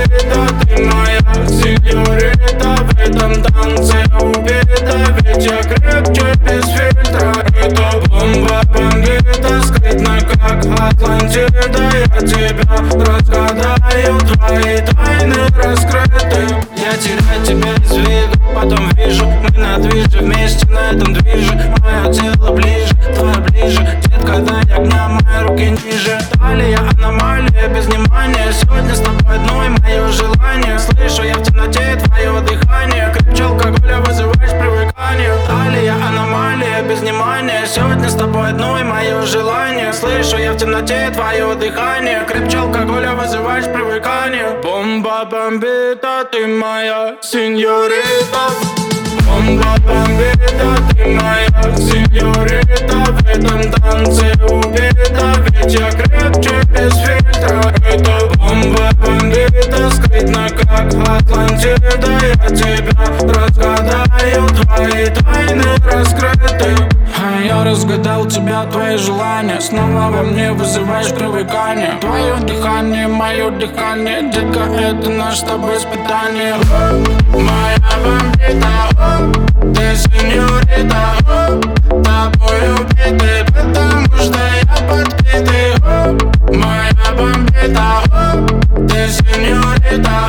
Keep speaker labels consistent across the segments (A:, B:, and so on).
A: бомбита, ты моя сеньорита. В этом танце убита, ведь я крепче без фильтра. Это бомба бомбита, скрытно как Атлантида. Я тебя разгадаю, твои тайны раскрыты. Я теряю тебя из виду, потом вижу, мы на движе, вместе на этом движе. Мое тело ближе, твое ближе. Детка, дай огня, мои руки ниже. Талия, аномалия, без внимания. Сегодня с тобой одной мое желание. Слышу я в темноте твое дыхание. Крепче алкоголя вызываешь привыкание. Талия, аномалия, без внимания. Сегодня с тобой одной мое желание. Слышу я в темноте твое дыхание. Крепче алкоголя вызываешь привыкание. Бомба бомбита, ты моя сеньорита. Бомба бомбита, ты моя сеньорита. В этом танце убита, ведь я крепче без фильтра. Это бомба бомбита, скрытно как Атлантида. Я тебя разгадаю, твои тайны раскрыты. Я разгадал тебя, твои желания. Снова во мне вызываешь привыкание. Твое дыхание, мое дыхание. Детка, это наше с тобой испытание. Моя бомбита, ты сеньорита. Тобой убитый, потому что я подбитый. Моя бомбита, ты сеньорита.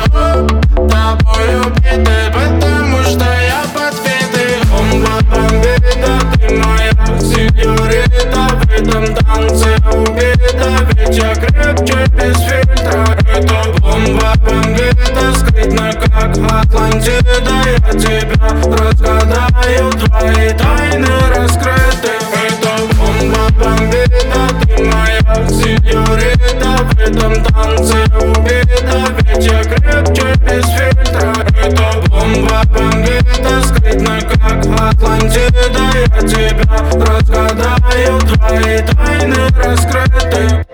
A: Тобой убитый, потому что я подбитый. Бомба бомбита, ты моя сеньорита. В этом танце убита, ведь я крепче без фильтра. Это бомба бомбита, скрытно как Атлантида. Я тебя разгадаю, твои тайны раскрыты. Это бомба бомбита, ты моя сеньорита. В этом танце убита, ведь я крепче без фильтра. Это бомба бомбита, скрытно как Атлантида. Я тебя разгадаю, твои тайны раскрыты.